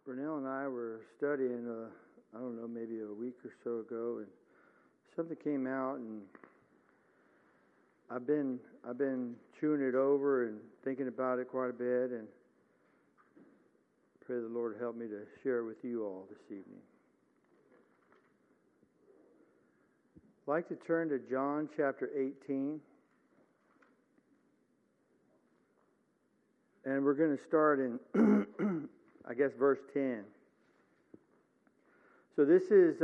Brunel and I were studying, I don't know, maybe a week or so ago, and something came out, and I've been chewing it over and thinking about it quite a bit, and pray the Lord help me to share it with you all this evening. I'd like to turn to John chapter 18. And we're going to start in, I guess, verse 10. So this is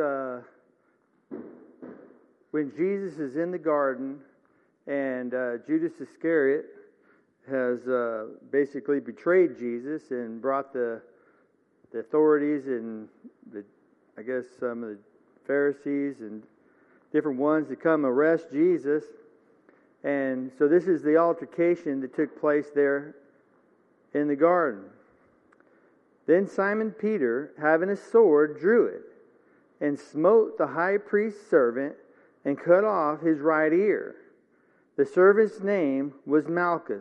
when Jesus is in the garden, and Judas Iscariot has basically betrayed Jesus and brought the authorities and I guess some of the Pharisees and different ones to come arrest Jesus. And so this is the altercation that took place there in the garden. Then Simon Peter, having a sword, drew it, and smote the high priest's servant, and cut off his right ear. The servant's name was Malchus.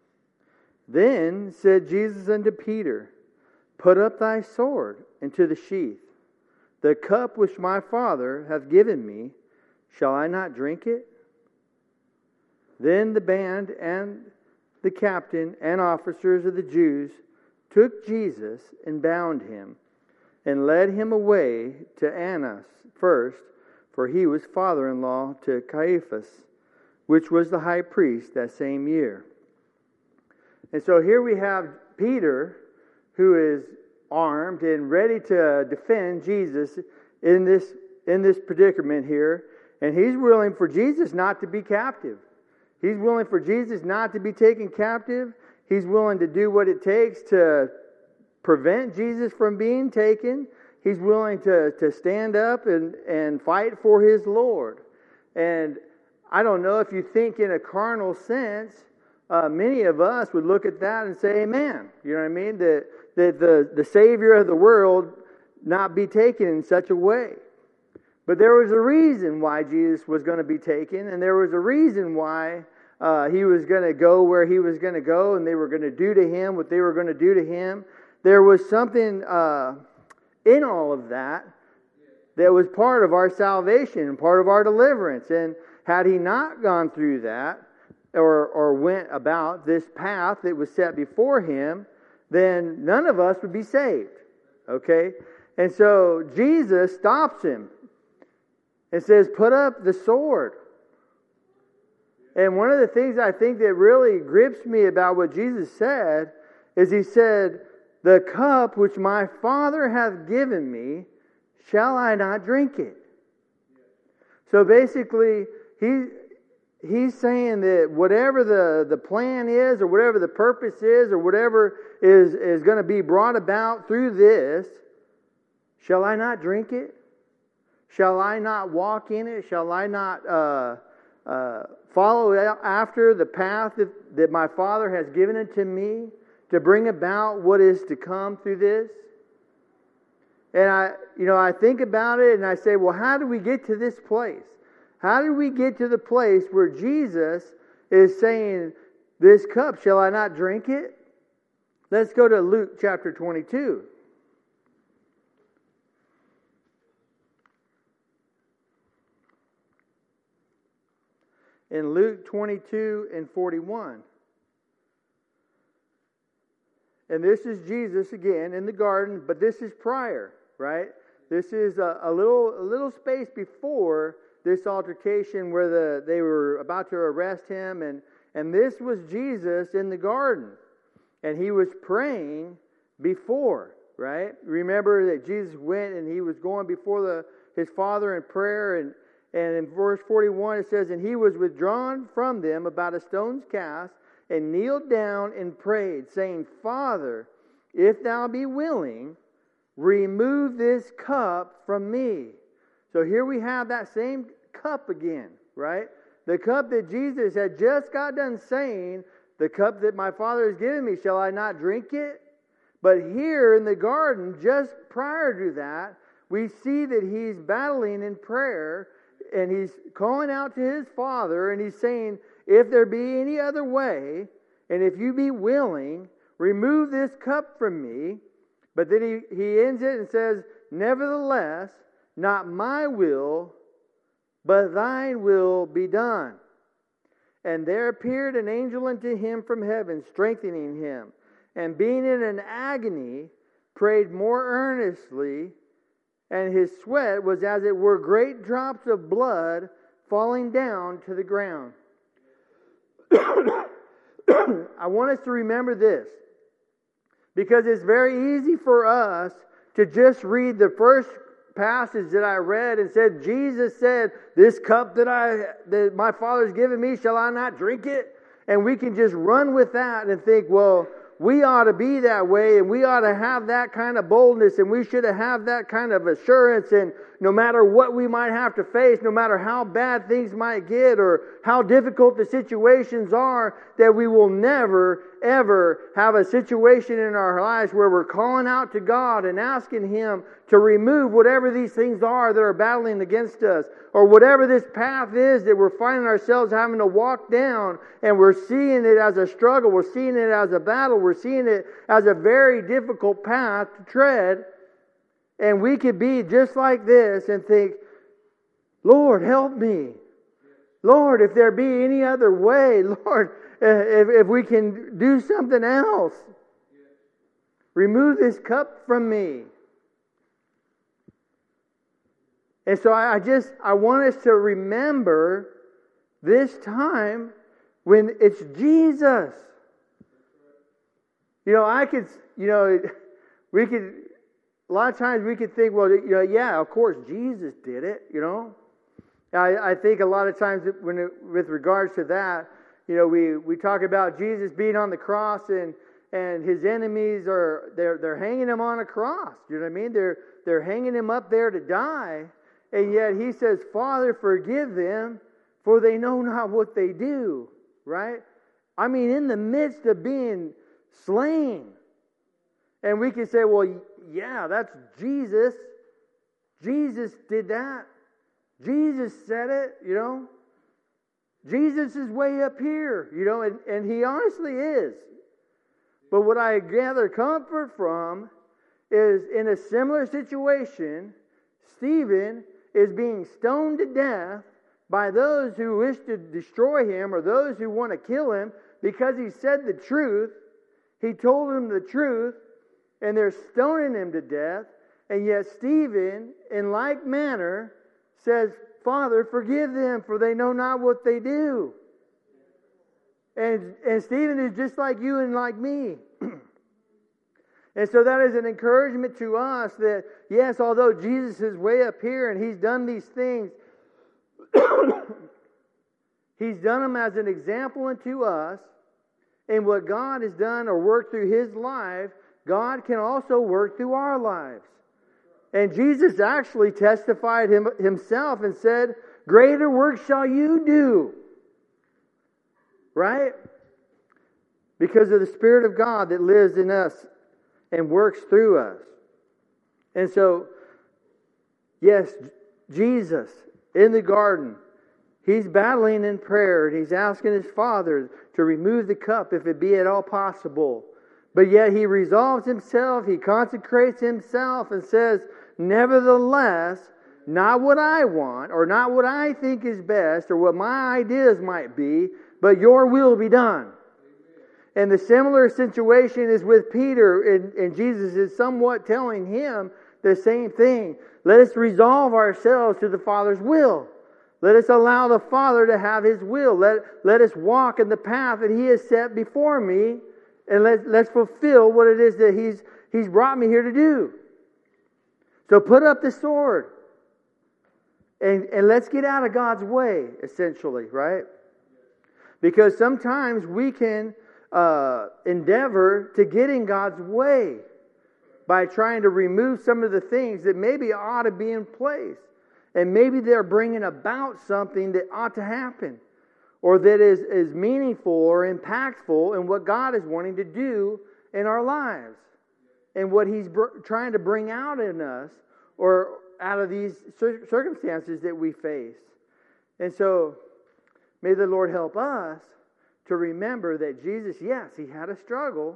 Then said Jesus unto Peter, Put up thy sword into the sheath. The cup which my Father hath given me, shall I not drink it? Then the band and the captain and officers of the Jews took Jesus and bound him, and led him away to Annas first, for he was father-in-law to Caiaphas, which was the high priest that same year. And so here we have Peter, who is armed and ready to defend Jesus in this predicament here, and he's willing for Jesus not to be captive. He's willing for Jesus not to be taken captive. He's willing to do what it takes to prevent Jesus from being taken. He's willing to stand up and fight for his Lord. And I don't know if you think in a carnal sense, many of us would look at that and say, amen. You know what I mean? That the Savior of the world not be taken in such a way. But there was a reason why Jesus was going to be taken, and there was a reason why he was going to go where he was going to go, and they were going to do to him what they were going to do to him. There was something in all of that was part of our salvation and part of our deliverance. And had he not gone through that or went about this path that was set before him, then none of us would be saved. Okay? And so Jesus stops him and says, put up the sword. And one of the things I think that really grips me about what Jesus said is he said, the cup which my Father hath given me, shall I not drink it? So basically, he's saying that whatever the plan is, or whatever the purpose is, or whatever is going to be brought about through this, shall I not drink it? Shall I not walk in it? Shall I not follow after the path that my Father has given unto me to bring about what is to come through this? And I think about it and I say, well, how do we get to this place? How do we get to the place where Jesus is saying, this cup, shall I not drink it? Let's go to Luke chapter 22. In Luke 22 and 41. And this is Jesus again in the garden, but this is prior, right? This is a little space before this altercation where they were about to arrest him, and this was Jesus in the garden. And he was praying before, right? Remember that Jesus went and he was going before his Father in prayer, and in verse 41 it says, and he was withdrawn from them about a stone's cast, and kneeled down and prayed, saying, Father, if thou be willing, remove this cup from me. So here we have that same cup again, right? The cup that Jesus had just got done saying, the cup that my Father has given me, shall I not drink it? But here in the garden, just prior to that, we see that he's battling in prayer, and he's calling out to his Father, and he's saying, if there be any other way, and if you be willing, remove this cup from me. But then he ends it and says, nevertheless, not my will, but thine will be done. And there appeared an angel unto him from heaven, strengthening him. And being in an agony, prayed more earnestly, and his sweat was as it were great drops of blood falling down to the ground. I want us to remember this, because it's very easy for us to just read the first passage that I read and said, Jesus said, this cup that my Father's given me, shall I not drink it? And we can just run with that and think, well, we ought to be that way, and we ought to have that kind of boldness, and we should have that kind of assurance, and no matter what we might have to face, no matter how bad things might get or how difficult the situations are, that we will never, ever have a situation in our lives where we're calling out to God and asking Him to remove whatever these things are that are battling against us, or whatever this path is that we're finding ourselves having to walk down, and we're seeing it as a struggle, we're seeing it as a battle, we're seeing it as a very difficult path to tread. And we could be just like this and think, Lord, help me. Lord, if there be any other way, Lord, if we can do something else, remove this cup from me. And so I want us to remember this time when it's Jesus. A lot of times we could think, well, yeah, of course Jesus did it, I think a lot of times with regards to that, we talk about Jesus being on the cross and his enemies they're hanging him on a cross. You know what I mean? They're hanging him up there to die, and yet he says, Father, forgive them, for they know not what they do. Right? I mean, in the midst of being slain. And we can say, well, yeah, that's Jesus. Jesus did that. Jesus said it, Jesus is way up here, and He honestly is. But what I gather comfort from is in a similar situation, Stephen is being stoned to death by those who wish to destroy him or those who want to kill him because he said the truth. He told them the truth. And they're stoning him to death. And yet Stephen, in like manner, says, Father, forgive them, for they know not what they do. And Stephen is just like you and like me. And so that is an encouragement to us that, yes, although Jesus is way up here and He's done these things, He's done them as an example unto us. And what God has done or worked through His life, God can also work through our lives. And Jesus actually testified Himself and said, greater work shall you do. Right? Because of the Spirit of God that lives in us and works through us. And so, yes, Jesus in the garden, He's battling in prayer and He's asking His Father to remove the cup if it be at all possible. But yet He resolves Himself, He consecrates Himself and says, nevertheless, not what I want or not what I think is best or what my ideas might be, but your will be done. And the similar situation is with Peter, and Jesus is somewhat telling him the same thing. Let us resolve ourselves to the Father's will. Let us allow the Father to have His will. Let us walk in the path that He has set before me. And let's fulfill what it is that He's brought me here to do. So put up the sword. And let's get out of God's way, essentially, right? Because sometimes we can endeavor to get in God's way by trying to remove some of the things that maybe ought to be in place. And maybe they're bringing about something that ought to happen, or that is meaningful or impactful in what God is wanting to do in our lives, and what He's trying to bring out in us, or out of these circumstances that we face. And so, may the Lord help us to remember that Jesus, yes, He had a struggle,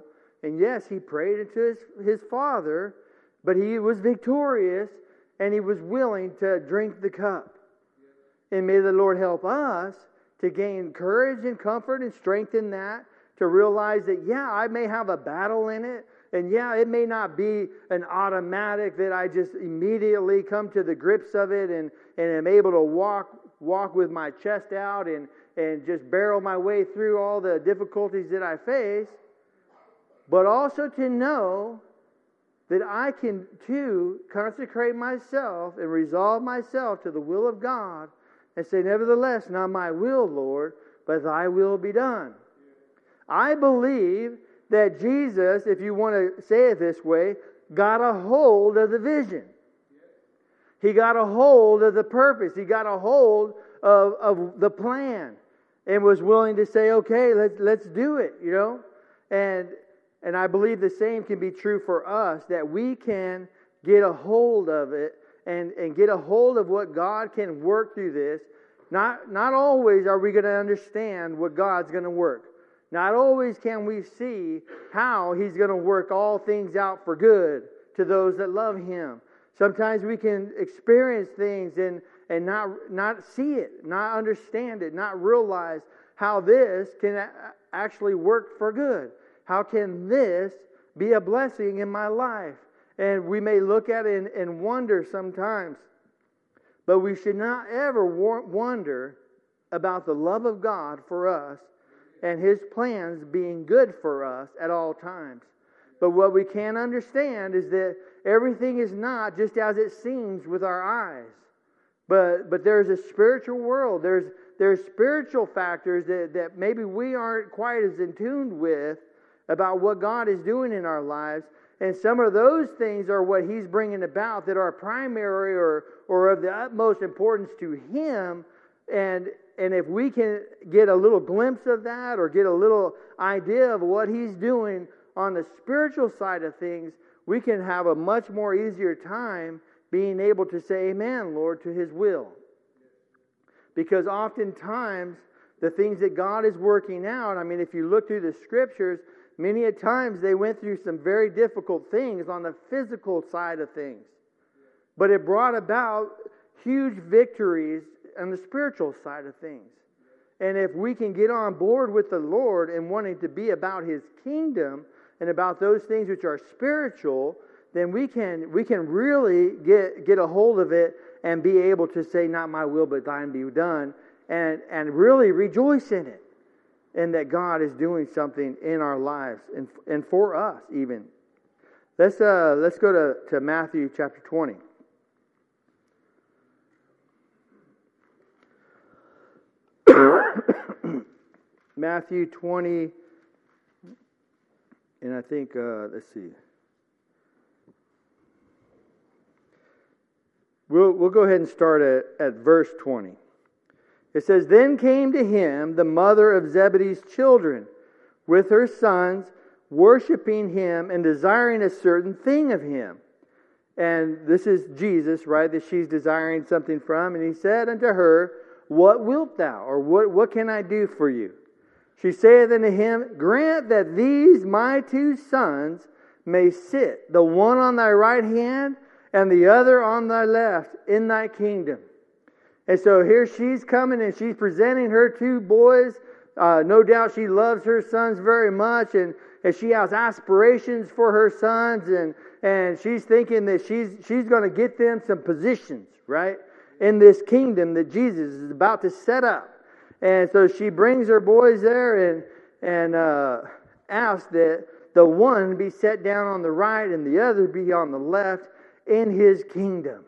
And yes, he prayed unto his Father, but he was victorious and he was willing to drink the cup. And may the Lord help us to gain courage and comfort and strength in that, to realize that, yeah, I may have a battle in it, and yeah, it may not be an automatic that I just immediately come to the grips of it and am able to walk with my chest out and just barrel my way through all the difficulties that I face, but also to know that I can too consecrate myself and resolve myself to the will of God and say, nevertheless, not my will, Lord, but thy will be done. I believe that Jesus, if you want to say it this way, got a hold of the vision. He got a hold of the purpose. He got a hold of the plan and was willing to say, okay, let's do it, you know. And I believe the same can be true for us, that we can get a hold of it and get a hold of what God can work through this. Not always are we going to understand what God's going to work. Not always can we see how He's going to work all things out for good to those that love Him. Sometimes we can experience things and not see it, not understand it, not realize how this can actually work for good. How can this be a blessing in my life? And we may look at it and wonder sometimes. But we should not ever wonder about the love of God for us and His plans being good for us at all times. But what we can understand is that everything is not just as it seems with our eyes. But there's a spiritual world. There's spiritual factors that maybe we aren't quite as in tune with about what God is doing in our lives. And some of those things are what He's bringing about that are primary or of the utmost importance to Him. And if we can get a little glimpse of that or get a little idea of what He's doing on the spiritual side of things, we can have a much more easier time being able to say, amen, Lord, to His will. Because oftentimes, the things that God is working out, I mean, if you look through the Scriptures, many a times they went through some very difficult things on the physical side of things. But it brought about huge victories on the spiritual side of things. And if we can get on board with the Lord and wanting to be about His kingdom and about those things which are spiritual, then we can really get a hold of it and be able to say, not my will, but thine be done, and really rejoice in it. And that God is doing something in our lives and for us even. Let's go to Matthew chapter 20. Matthew 20, and I think, let's see. We'll go ahead and start at verse 20. It says, Then came to Him the mother of Zebedee's children with her sons, worshiping Him and desiring a certain thing of Him. And this is Jesus, right, that she's desiring something from. And He said unto her, What wilt thou? Or what can I do for you? She saith unto Him, Grant that these my two sons may sit, the one on thy right hand and the other on thy left, in thy kingdom. And so here she's coming and she's presenting her two boys. No doubt she loves her sons very much, and she has aspirations for her sons, and she's thinking that she's going to get them some positions, right, in this kingdom that Jesus is about to set up. And so she brings her boys there and asks that the one be set down on the right and the other be on the left in His kingdom.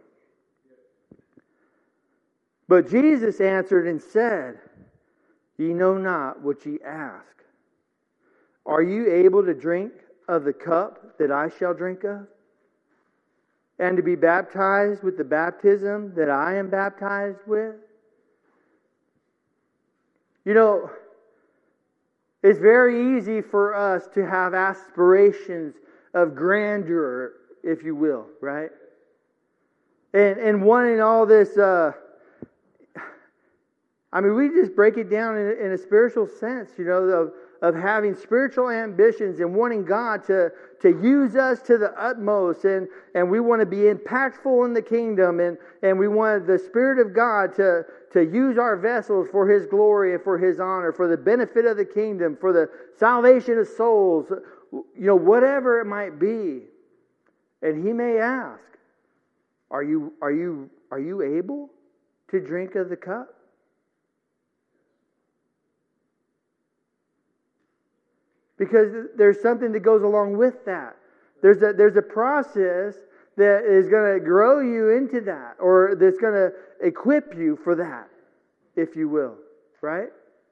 But Jesus answered and said, Ye know not what ye ask. Are you able to drink of the cup that I shall drink of? And to be baptized with the baptism that I am baptized with? You know, it's very easy for us to have aspirations of grandeur, if you will, right? And wanting all this... I mean, we just break it down in a spiritual sense, you know, having spiritual ambitions and wanting God to use us to the utmost, and we want to be impactful in the kingdom, and we want the Spirit of God to use our vessels for His glory and for His honor, for the benefit of the kingdom, for the salvation of souls, whatever it might be. And He may ask, are you able to drink of the cup? Because there's something that goes along with that. There's a process that is going to grow you into that, or that's going to equip you for that, if you will, right?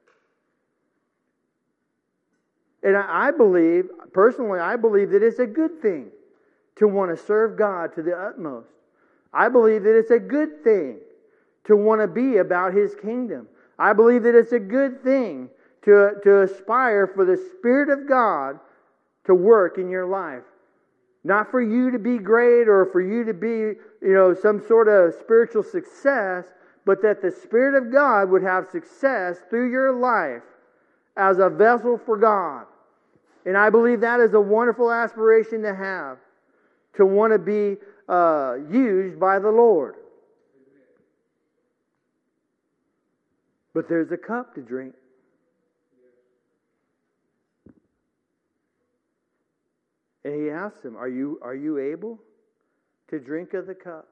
And I believe that it's a good thing to want to serve God to the utmost. I believe that it's a good thing to want to be about His kingdom. I believe that it's a good thing to aspire for the Spirit of God to work in your life. Not for you to be great or for you to be, some sort of spiritual success, but that the Spirit of God would have success through your life as a vessel for God. And I believe that is a wonderful aspiration to have, to want to be used by the Lord. But there's a cup to drink. And He asks him, are you able to drink of the cup?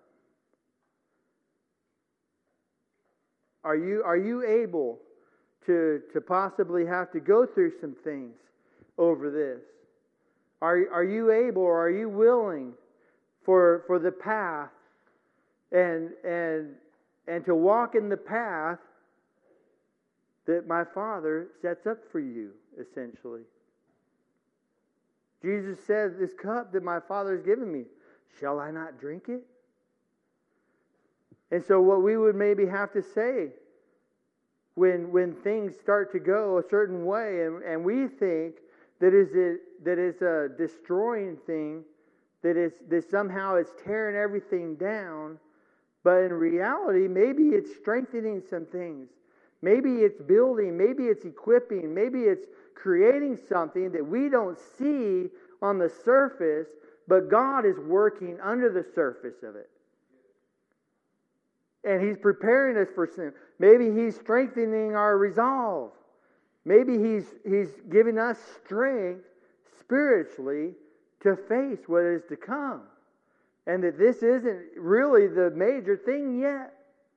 Are you able to possibly have to go through some things over this? Are you able, or are you willing for the path and to walk in the path that my Father sets up for you, essentially? Jesus said, this cup that my Father has given me, shall I not drink it? And so what we would maybe have to say when things start to go a certain way, and we think that it's a destroying thing, that somehow it's tearing everything down, but in reality, maybe it's strengthening some things. Maybe it's building, maybe it's equipping, maybe it's creating something that we don't see on the surface, but God is working under the surface of it. And He's preparing us for sin. Maybe He's strengthening our resolve. Maybe He's giving us strength spiritually to face what is to come. And that this isn't really the major thing yet.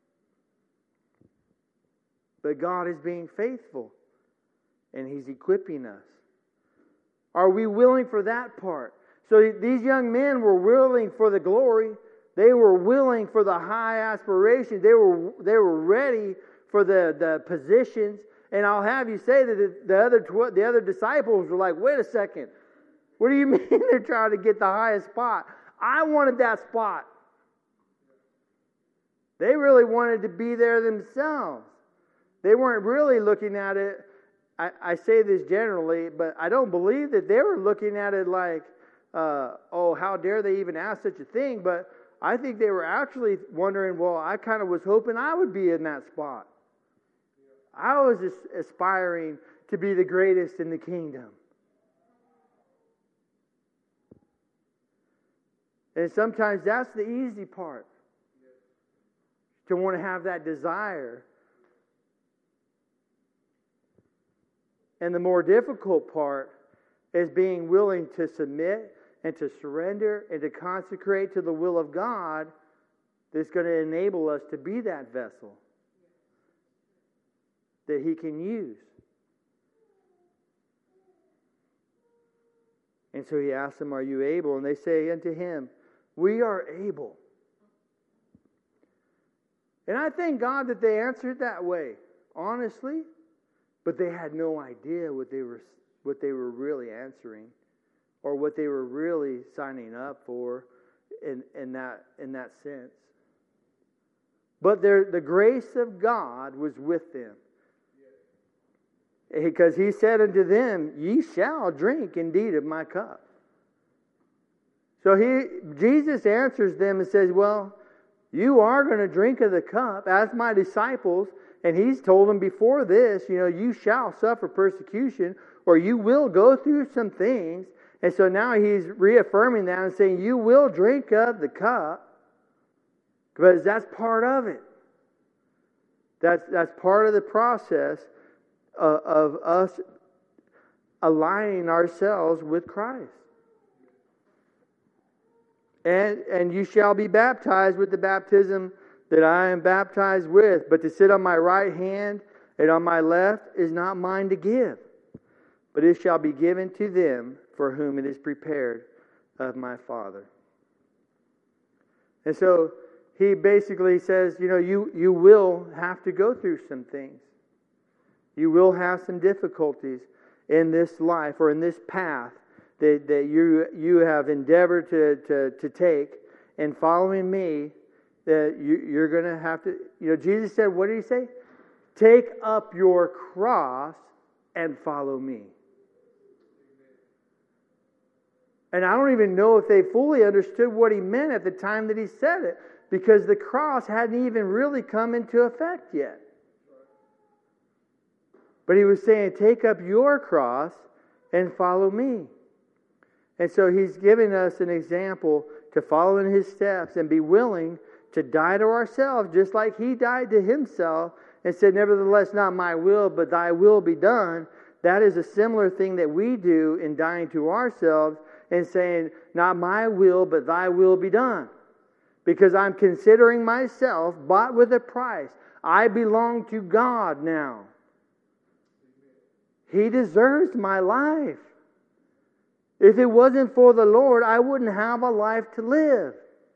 But God is being faithful. And He's equipping us. Are we willing for that part? So these young men were willing for the glory. They were willing for the high aspirations. They were ready for the positions. And I'll have you say that the other disciples were like, wait a second. What do you mean they're trying to get the highest spot? I wanted that spot. They really wanted to be there themselves. They weren't really looking at it. I say this generally, but I don't believe that they were looking at it like, how dare they even ask such a thing? But I think they were actually wondering, well, I kind of was hoping I would be in that spot. I was just aspiring to be the greatest in the kingdom. And sometimes that's the easy part. To want to have that desire. And the more difficult part is being willing to submit and to surrender and to consecrate to the will of God that's going to enable us to be that vessel that He can use. And so He asks them, are you able? And they say unto Him, we are able. And I thank God that they answered that way, honestly. But they had no idea what they were really answering, or what they were really signing up for in that sense. But the grace of God was with them. Because He said unto them, ye shall drink indeed of my cup. So Jesus answers them and says, well, you are going to drink of the cup as my disciples. And He's told them before this, you shall suffer persecution. or you will go through some things. And so now he's reaffirming that and saying, you will drink of the cup, because that's part of it. That's part of the process of us aligning ourselves with Christ. And you shall be baptized with the baptism that I am baptized with. But to sit on my right hand and on my left is not mine to give, but it shall be given to them for whom it is prepared of my Father. And so he basically says, you will have to go through some things. You will have some difficulties in this life or in this path that you have endeavored to take. And following me, that you're going to have to, Jesus said, what did he say? Take up your cross and follow me. And I don't even know if they fully understood what he meant at the time that he said it, because the cross hadn't even really come into effect yet. But he was saying, take up your cross and follow me. And so he's giving us an example to follow in his steps and be willing to die to ourselves, just like he died to himself and said, nevertheless, not my will, but thy will be done. That is a similar thing that we do in dying to ourselves and saying, not my will, but thy will be done. Because I'm considering myself bought with a price. I belong to God now. He deserves my life. If it wasn't for the Lord, I wouldn't have a life to live.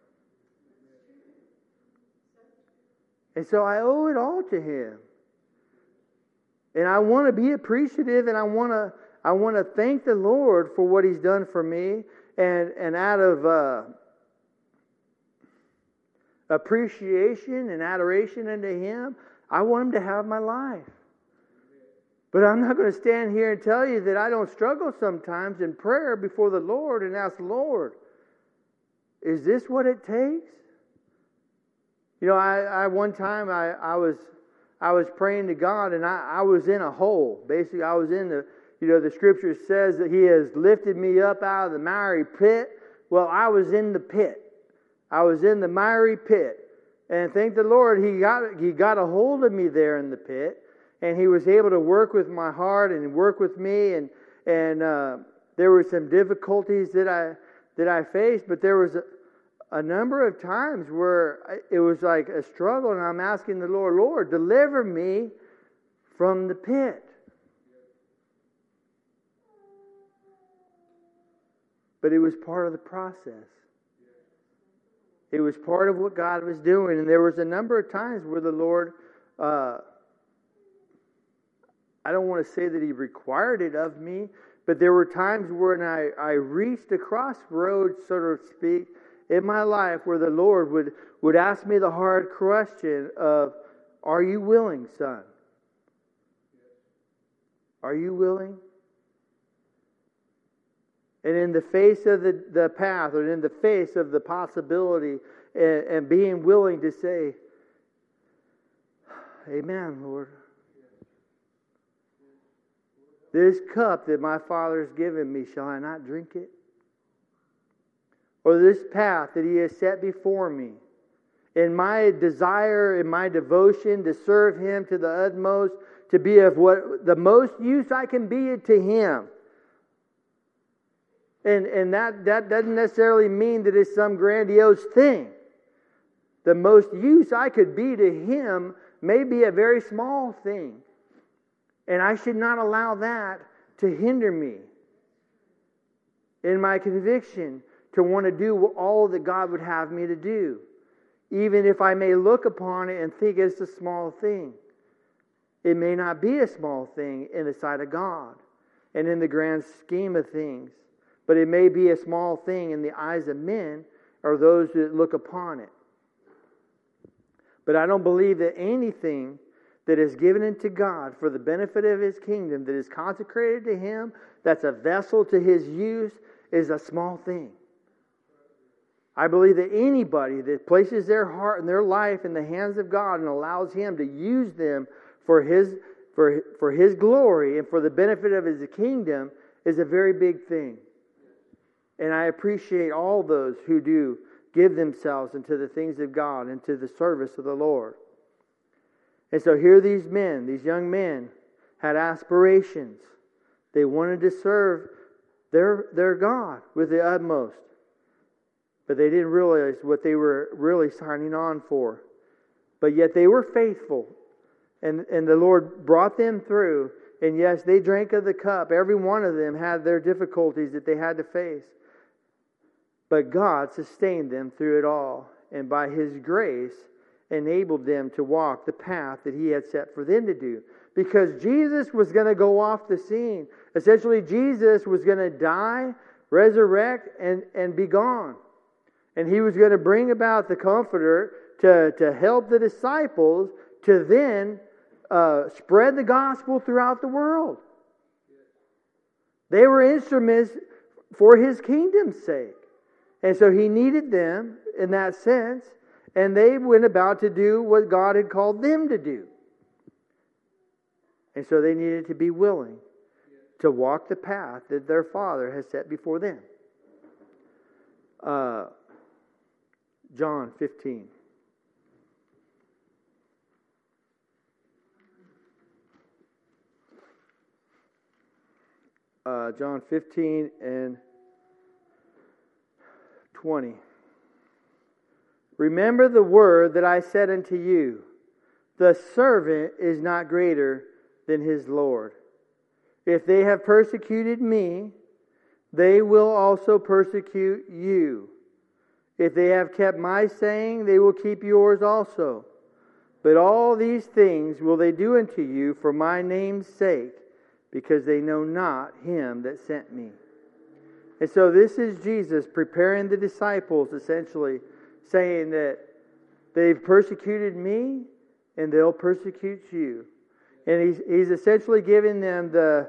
And so I owe it all to Him. And I want to be appreciative, and I want to thank the Lord for what He's done for me. And out of appreciation and adoration unto Him, I want Him to have my life. But I'm not going to stand here and tell you that I don't struggle sometimes in prayer before the Lord and ask the Lord, is this what it takes? I one time I was praying to God, and I was in a hole. Basically, I was in the Scripture says that He has lifted me up out of the miry pit. Well, I was in the pit. I was in the miry pit. And thank the Lord, He got a hold of me there in the pit. And He was able to work with my heart and work with me. And there were some difficulties that I faced. But there was a number of times where it was like a struggle. And I'm asking the Lord, deliver me from the pit. But it was part of the process. It was part of what God was doing. And there was a number of times where the Lord, I don't want to say that He required it of me, but there were times when I reached a crossroads, so to speak, in my life where the Lord would ask me the hard question of, are you willing, son? Are you willing? And in the face of the path, or in the face of the possibility, and being willing to say, amen, Lord. This cup that my Father has given me, shall I not drink it? Or this path that He has set before me, in my desire, in my devotion to serve Him to the utmost, to be of what the most use I can be to Him. And that doesn't necessarily mean that it's some grandiose thing. The most use I could be to Him may be a very small thing. And I should not allow that to hinder me in my conviction to want to do all that God would have me to do. Even if I may look upon it and think it's a small thing. It may not be a small thing in the sight of God and in the grand scheme of things. But it may be a small thing in the eyes of men or those that look upon it. But I don't believe that anything that is given unto God for the benefit of His kingdom, that is consecrated to Him, that's a vessel to His use, is a small thing. I believe that anybody that places their heart and their life in the hands of God and allows Him to use them for His for His glory and for the benefit of His kingdom is a very big thing. And I appreciate all those who do give themselves into the things of God and to the service of the Lord. And so here these men, these young men, had aspirations. They wanted to serve their God with the utmost. But they didn't realize what they were really signing on for. But yet they were faithful. And the Lord brought them through. And yes, they drank of the cup. Every one of them had their difficulties that they had to face. But God sustained them through it all. And by His grace, enabled them to walk the path that He had set for them to do. Because Jesus was going to go off the scene. Essentially, Jesus was going to die, resurrect, and be gone. And He was going to bring about the Comforter to help the disciples to then spread the gospel throughout the world. They were instruments for His kingdom's sake. And so He needed them in that sense. And they went about to do what God had called them to do. And so they needed to be willing to walk the path that their Father has set before them. John 15. John 15 and 20. Remember the word that I said unto you, the servant is not greater than his Lord. If they have persecuted me, they will also persecute you. If they have kept my saying, they will keep yours also. But all these things will they do unto you for my name's sake, because they know not him that sent me. And so this is Jesus preparing the disciples, essentially, saying that they've persecuted me and they'll persecute you. And he's essentially giving them the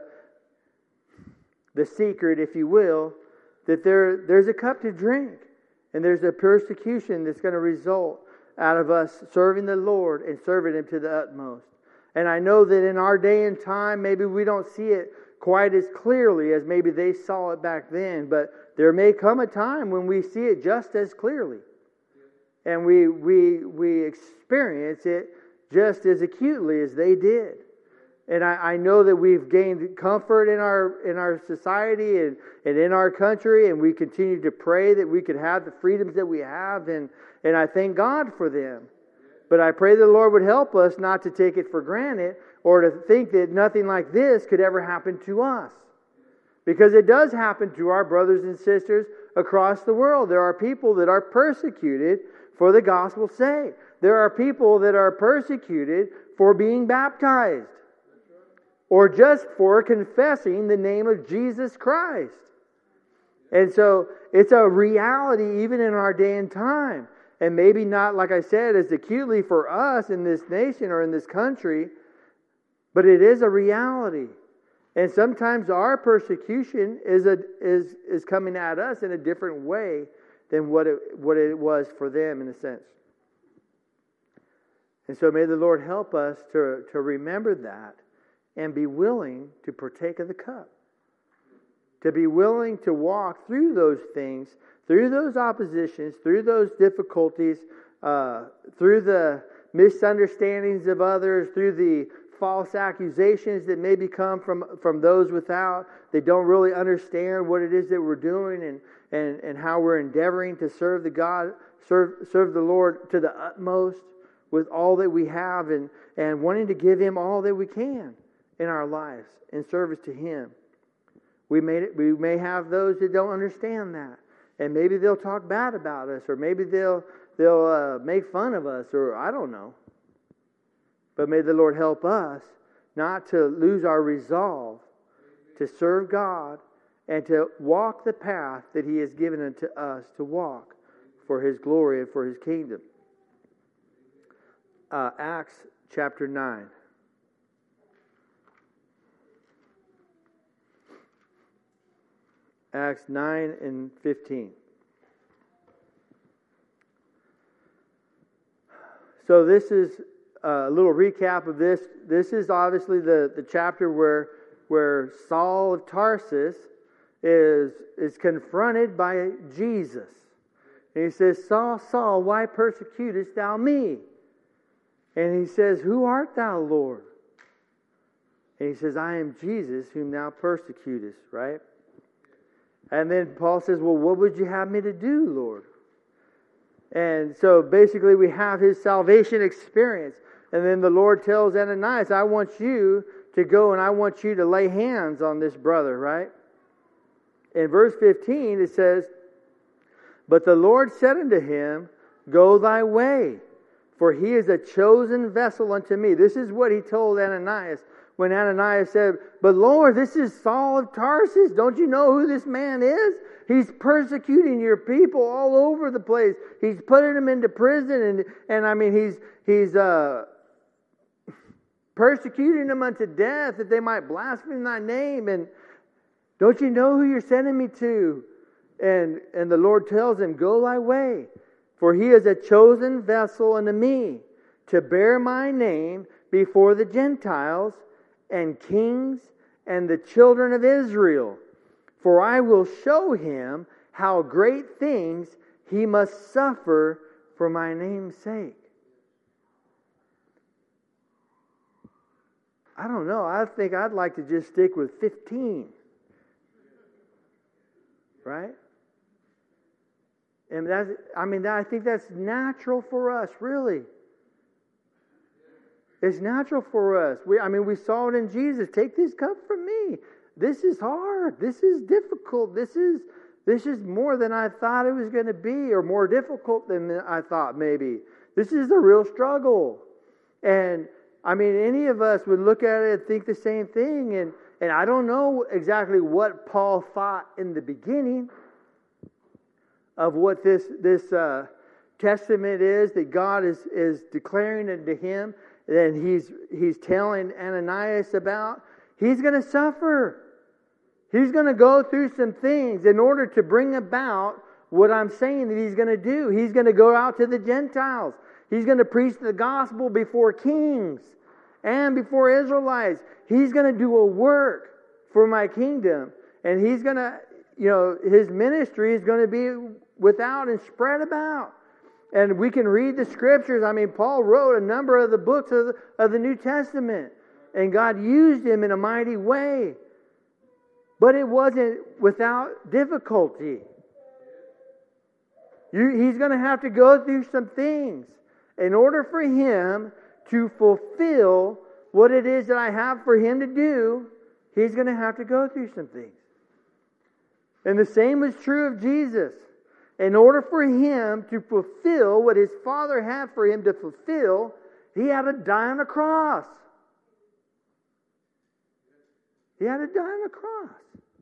secret, if you will, that there's a cup to drink. And there's a persecution that's going to result out of us serving the Lord and serving Him to the utmost. And I know that in our day and time, maybe we don't see it quite as clearly as maybe they saw it back then. But there may come a time when we see it just as clearly. And we experience it just as acutely as they did. And I know that we've gained comfort in our society and in our country, and we continue to pray that we could have the freedoms that we have, and I thank God for them. But I pray the Lord would help us not to take it for granted or to think that nothing like this could ever happen to us. Because it does happen to our brothers and sisters across the world. There are people that are persecuted for the gospel's sake. There are people that are persecuted for being baptized, or just for confessing the name of Jesus Christ. And so it's a reality even in our day and time. And maybe not, like I said, as acutely for us in this nation or in this country, but it is a reality. And sometimes our persecution is coming at us in a different way than what it was for them, in a sense. And so may the Lord help us to remember that and be willing to partake of the cup. To be willing to walk through those things, through those oppositions, through those difficulties, through the misunderstandings of others, through the false accusations that maybe come from those without. They don't really understand what it is that we're doing and how we're endeavoring to serve serve the Lord to the utmost with all that we have and wanting to give Him all that we can in our lives in service to Him. We may have those that don't understand that, and maybe they'll talk bad about us, or maybe they'll make fun of us, or I don't know. But may the Lord help us not to lose our resolve to serve God and to walk the path that He has given unto us to walk for His glory and for His kingdom. Acts chapter 9. Acts 9 and 15. So this is a little recap of this. This is obviously the chapter where Saul of Tarsus is confronted by Jesus. And he says, Saul, Saul, why persecutest thou me? And he says, who art thou, Lord? And he says, I am Jesus whom thou persecutest, right? And then Paul says, well, what would you have me to do, Lord? And so basically we have his salvation experience. And then the Lord tells Ananias, I want you to go and I want you to lay hands on this brother, right? In verse 15 it says, but the Lord said unto him, go thy way, for he is a chosen vessel unto me. This is what he told Ananias. When Ananias said, but Lord, this is Saul of Tarsus. Don't you know who this man is? He's persecuting your people all over the place. He's putting them into prison. And I mean, he's persecuting them unto death that they might blaspheme thy name. And don't you know who you're sending me to? And the Lord tells him, go thy way, for he is a chosen vessel unto me to bear my name before the Gentiles and kings and the children of Israel. For I will show him how great things he must suffer for my name's sake. I don't know. I think I'd like to just stick with 15. Right? And I think that's natural for us, really. It's natural for us. We saw it in Jesus. Take this cup from me. This is hard. This is difficult. This is more than I thought it was going to be, or more difficult than I thought maybe. This is a real struggle. And any of us would look at it and think the same thing. And I don't know exactly what Paul thought in the beginning of what this testament is that God is declaring unto him. And he's telling Ananias about. He's going to suffer. He's going to go through some things in order to bring about what I'm saying that he's going to do. He's going to go out to the Gentiles. He's going to preach the gospel before kings and before Israelites. He's going to do a work for my kingdom. And he's going to, his ministry is going to be without and spread about. And we can read the scriptures. Paul wrote a number of the books of the New Testament. And God used him in a mighty way. But it wasn't without difficulty. He's going to have to go through some things in order for him to fulfill what it is that I have for him to do. He's going to have to go through some things. And the same was true of Jesus. In order for him to fulfill what his Father had for him to fulfill, he had to die on a cross. He had to die on a cross.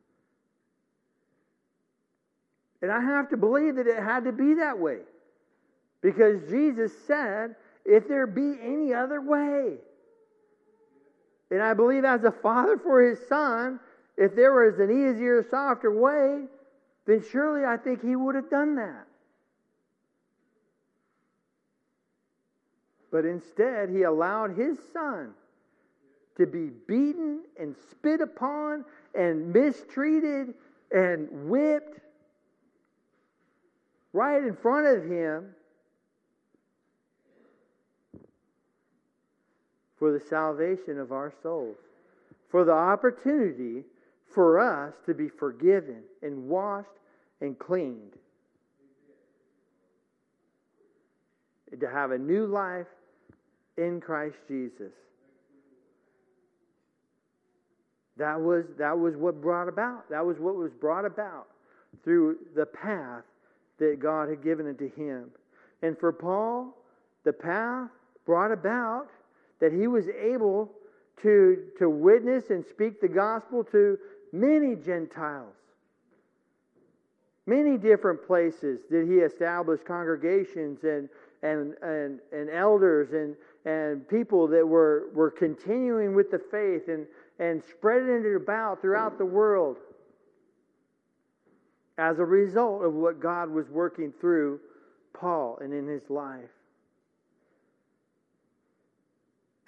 And I have to believe that it had to be that way. Because Jesus said, if there be any other way. And I believe as a father for his son, if there was an easier, softer way, then surely I think he would have done that. But instead, he allowed his son to be beaten and spit upon and mistreated and whipped right in front of him for the salvation of our souls, for the opportunity for us to be forgiven and washed and cleaned, and to have a new life in Christ Jesus. That was what brought about. That was what was brought about through the path that God had given unto him. And for Paul, the path brought about that he was able to witness and speak the gospel to many Gentiles. Many different places did he establish congregations and elders and people that were continuing with the faith and spreading it about throughout the world as a result of what God was working through Paul and in his life.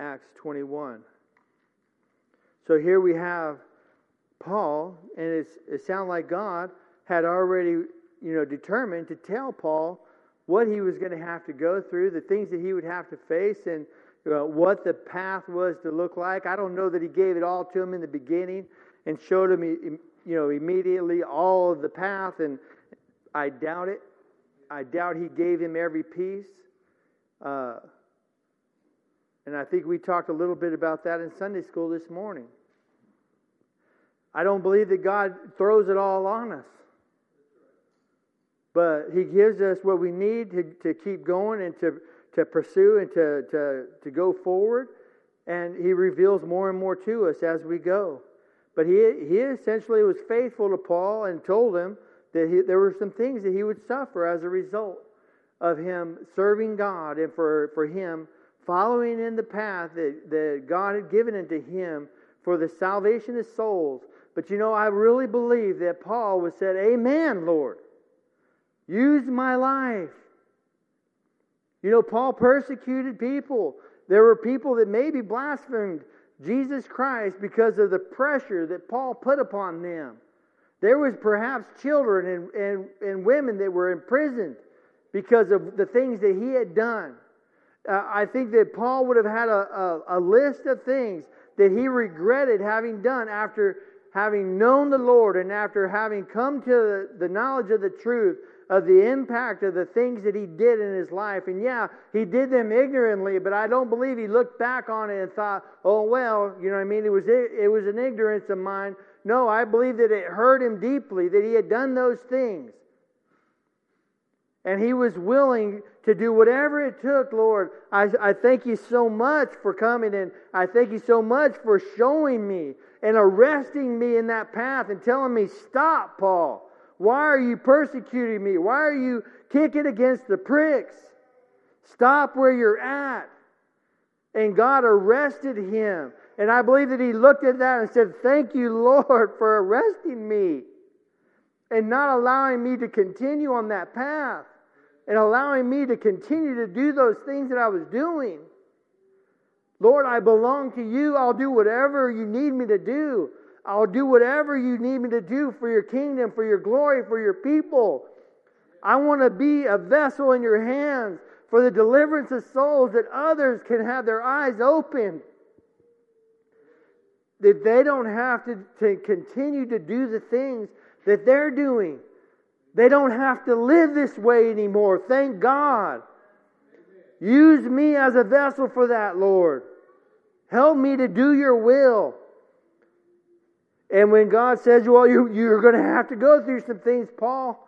Acts 21. So here we have Paul, and it sounds like God had already, determined to tell Paul what he was going to have to go through, the things that he would have to face, and what the path was to look like. I don't know that he gave it all to him in the beginning and showed him, immediately all of the path, and I doubt it. I doubt he gave him every piece. And I think we talked a little bit about that in Sunday school this morning. I don't believe that God throws it all on us. But He gives us what we need to keep going and to pursue and to go forward. And He reveals more and more to us as we go. But He essentially was faithful to Paul and told him that there were some things that he would suffer as a result of him serving God and for him following in the path that God had given unto him for the salvation of souls. But I really believe that Paul would said, "Amen, Lord. Use my life." Paul persecuted people. There were people that maybe blasphemed Jesus Christ because of the pressure that Paul put upon them. There was perhaps children and women that were imprisoned because of the things that he had done. I think that Paul would have had a list of things that he regretted having done after having known the Lord and after having come to the knowledge of the truth of the impact of the things that he did in his life. And yeah, he did them ignorantly, but I don't believe he looked back on it and thought, "Oh well, it was an ignorance of mine." No, I believe that it hurt him deeply that he had done those things. And he was willing to do whatever it took. Lord, I thank you so much for coming, and I thank you so much for showing me and arresting me in that path and telling me, "Stop, Paul. Why are you persecuting me? Why are you kicking against the pricks? Stop where you're at." And God arrested him. And I believe that he looked at that and said, "Thank you, Lord, for arresting me and not allowing me to continue on that path and allowing me to continue to do those things that I was doing. Lord, I belong to you. I'll do whatever you need me to do. I'll do whatever you need me to do for your kingdom, for your glory, for your people. I want to be a vessel in your hands for the deliverance of souls, that others can have their eyes opened, that they don't have to continue to do the things that they're doing. They don't have to live this way anymore. Thank God. Use me as a vessel for that, Lord. Help me to do your will." And when God says, "Well, you're going to have to go through some things, Paul,"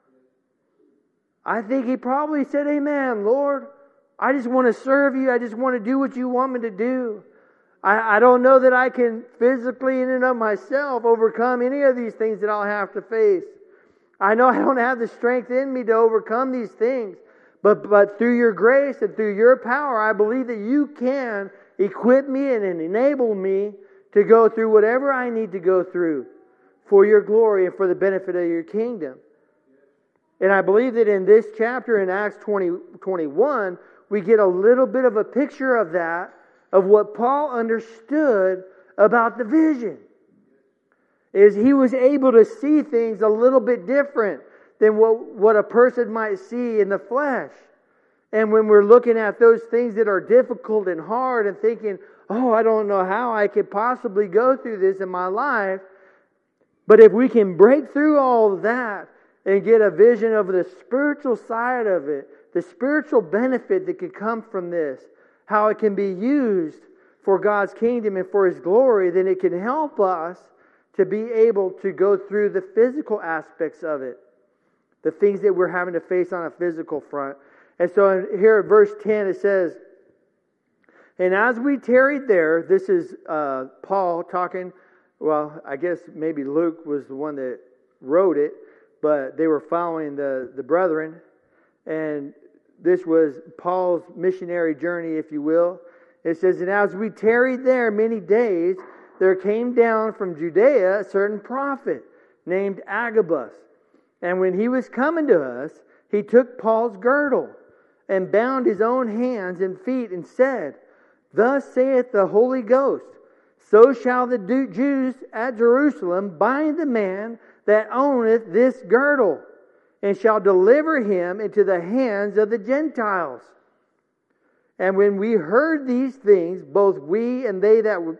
I think he probably said, "Amen, Lord. I just want to serve you. I just want to do what you want me to do. I don't know that I can physically in and of myself overcome any of these things that I'll have to face. I know I don't have the strength in me to overcome these things. But through your grace and through your power, I believe that you can equip me and enable me to go through whatever I need to go through for your glory and for the benefit of your kingdom." And I believe that in this chapter in Acts 21, we get a little bit of a picture of that, of what Paul understood about the vision. Is he was able to see things a little bit different than what a person might see in the flesh. And when we're looking at those things that are difficult and hard and thinking, "Oh, I don't know how I could possibly go through this in my life." But if we can break through all of that and get a vision of the spiritual side of it, the spiritual benefit that could come from this, how it can be used for God's kingdom and for His glory, then it can help us to be able to go through the physical aspects of it, the things that we're having to face on a physical front. And so here at verse 10 it says, "And as we tarried there," this is Paul talking, well, I guess maybe Luke was the one that wrote it, but they were following the brethren. And this was Paul's missionary journey, if you will. It says, "And as we tarried there many days, there came down from Judea a certain prophet named Agabus. And when he was coming to us, he took Paul's girdle and bound his own hands and feet and said, Thus saith the Holy Ghost, so shall the Jews at Jerusalem bind the man that owneth this girdle, and shall deliver him into the hands of the Gentiles. And when we heard these things, both we and they of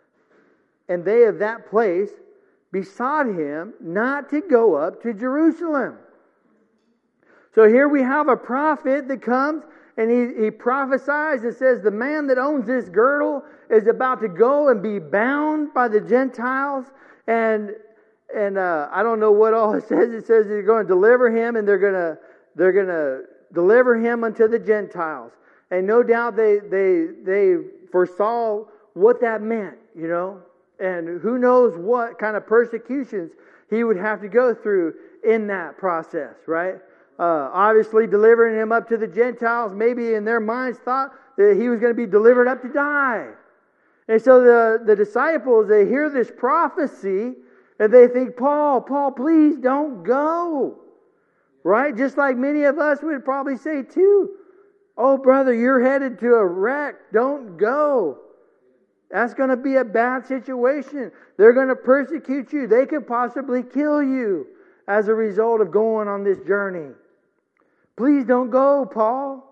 that place besought him not to go up to Jerusalem. So here we have a prophet that comes and he prophesies and says the man that owns this girdle is about to go and be bound by the Gentiles. And I don't know what all it says. It says they're going to deliver him, and they're going to deliver him unto the Gentiles. And no doubt they foresaw what that meant, you know. And who knows what kind of persecutions he would have to go through in that process, right? Obviously, delivering him up to the Gentiles, maybe in their minds thought that he was going to be delivered up to die. And so the disciples, they hear this prophecy, and they think, Paul, please don't go. Right? Just like many of us would probably say too. Oh, brother, you're headed to a wreck. Don't go. That's going to be a bad situation. They're going to persecute you. They could possibly kill you as a result of going on this journey. Please don't go, Paul.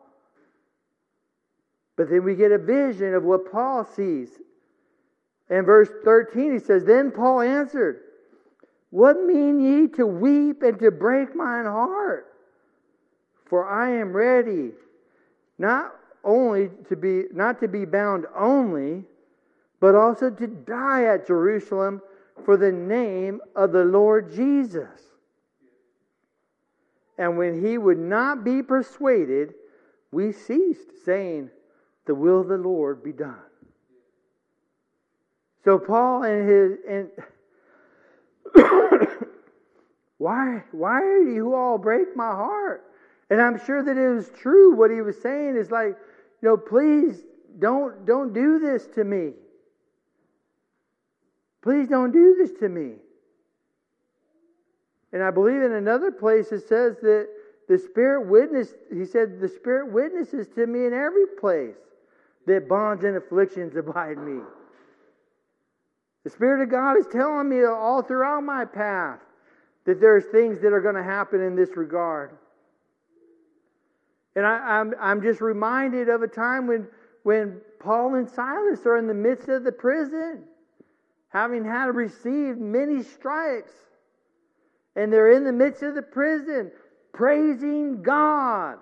But then we get a vision of what Paul sees. In verse 13 he says, Then Paul answered, What mean ye to weep and to break mine heart? For I am ready, not to be bound only, but also to die at Jerusalem for the name of the Lord Jesus. And when he would not be persuaded, we ceased, saying, The will of the Lord be done. So Paul why do you all break my heart? And I'm sure that it was true. What he was saying is like, please don't do this to me. Please don't do this to me. And I believe in another place it says that the Spirit witnesses to me in every place that bonds and afflictions abide me. The Spirit of God is telling me all throughout my path that there's things that are going to happen in this regard. And I'm just reminded of a time when Paul and Silas are in the midst of the prison, having had received many stripes. And they're in the midst of the prison, praising God.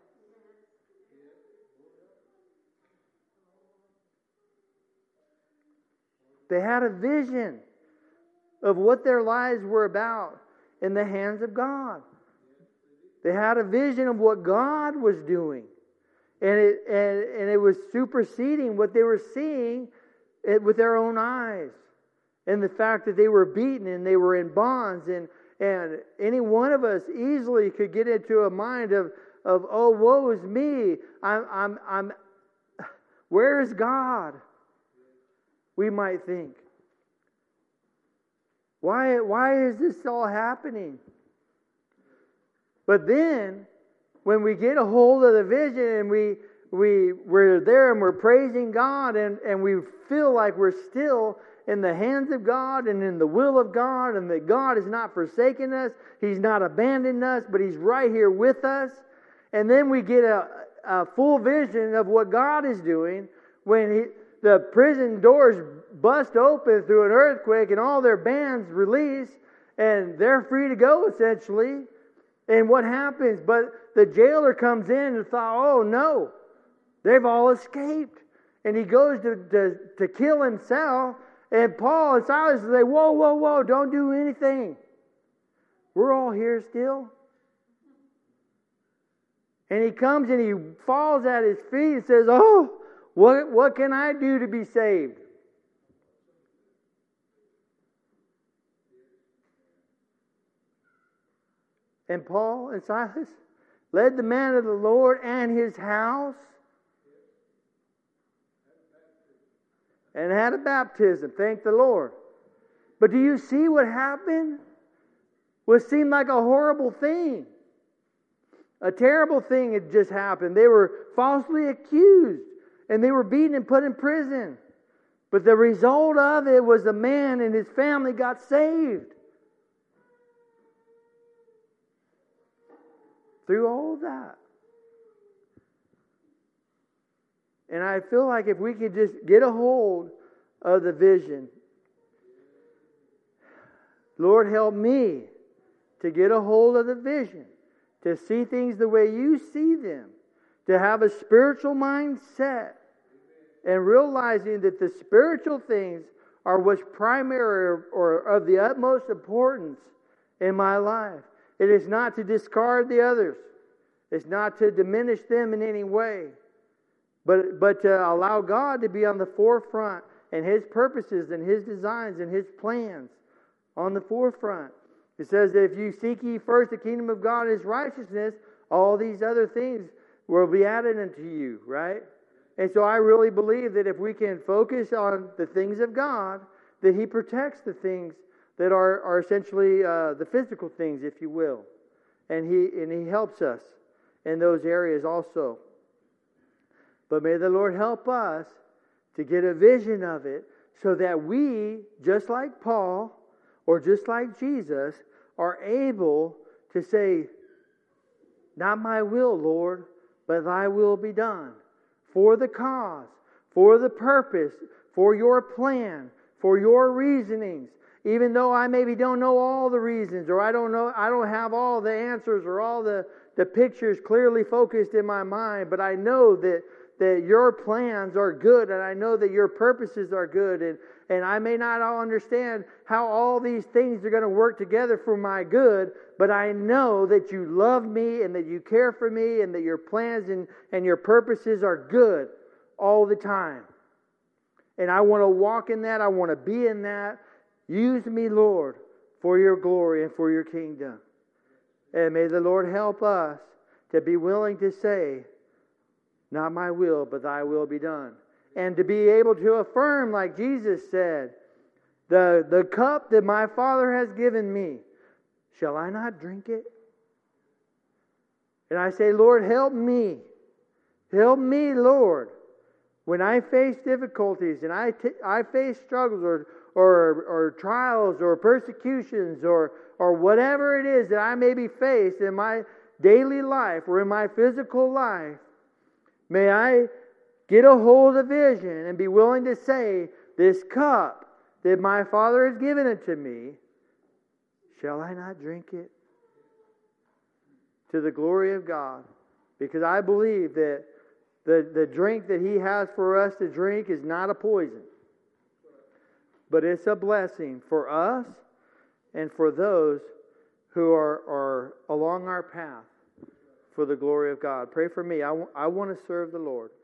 They had a vision of what their lives were about in the hands of God. They had a vision of what God was doing. And it was superseding what they were seeing with their own eyes. And the fact that they were beaten and they were in bonds. And any one of us easily could get into a mind of oh, woe is me. I'm where is God? We might think. Why is this all happening? But then, when we get a hold of the vision and we're there and we're praising God and we feel like we're still in the hands of God and in the will of God, and that God has not forsaken us, He's not abandoned us, but He's right here with us. And then we get a full vision of what God is doing when the prison doors bust open through an earthquake and all their bands release and they're free to go essentially. And what happens? But the jailer comes in and thought, oh no, they've all escaped. And he goes to kill himself. And Paul and Silas say, whoa, don't do anything. We're all here still. And he comes and he falls at his feet and says, oh, what can I do to be saved? And Paul and Silas led the man of the Lord and his house and had a baptism. Thank the Lord. But do you see what happened? What seemed like a horrible thing. A terrible thing had just happened. They were falsely accused. and they were beaten and put in prison. But the result of it was a man and his family got saved. Through all that. And I feel like if we could just get a hold of the vision. Lord, help me to get a hold of the vision. To see things the way you see them. To have a spiritual mindset. And realizing that the spiritual things are what's primary or of the utmost importance in my life. It is not to discard the others. It's not to diminish them in any way. But to allow God to be on the forefront and His purposes and His designs and His plans on the forefront. It says that if you seek ye first the kingdom of God and His righteousness, all these other things will be added unto you, right? And so I really believe that if we can focus on the things of God, that He protects the things that are essentially the physical things, if you will. And He helps us in those areas also. But may the Lord help us to get a vision of it so that we, just like Paul or just like Jesus, are able to say, not my will, Lord, but thy will be done. For the cause, for the purpose, for your plan, for your reasonings. Even though I maybe don't know all the reasons, or I don't have all the answers or all the pictures clearly focused in my mind, but I know that your plans are good, and I know that your purposes are good, and I may not all understand how all these things are going to work together for my good, but I know that you love me and that you care for me and that your plans and your purposes are good all the time. And I want to walk in that. I want to be in that. Use me, Lord, for your glory and for your kingdom. And may the Lord help us to be willing to say, not my will, but thy will be done. And to be able to affirm, like Jesus said, the cup that my Father has given me, shall I not drink it? And I say, Lord, help me. Help me, Lord. When I face difficulties and I face struggles or trials or persecutions or whatever it is that I may be faced in my daily life or in my physical life, may I get a hold of vision and be willing to say, this cup that my Father has given unto me, shall I not drink it? To the glory of God. Because I believe that the drink that He has for us to drink is not a poison. But it's a blessing for us and for those who are along our path for the glory of God. Pray for me. I want to serve the Lord.